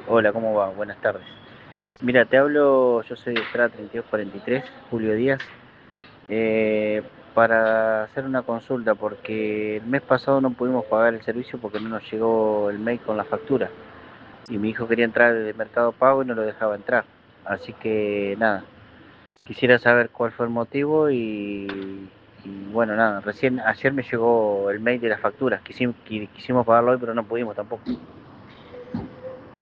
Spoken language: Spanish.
Hola, ¿cómo va? Buenas tardes. Mira, te hablo, yo soy de Estrada 3243, Julio Díaz, eh, para hacer una consulta, porque el mes pasado no pudimos pagar el servicio porque no nos llegó el mail con la factura. Y mi hijo quería entrar de Mercado Pago y no lo dejaba entrar. Así que nada, quisiera saber cuál fue el motivo y bueno, nada, ayer me llegó el mail de la factura. Quisimos pagarlo hoy, pero no pudimos tampoco.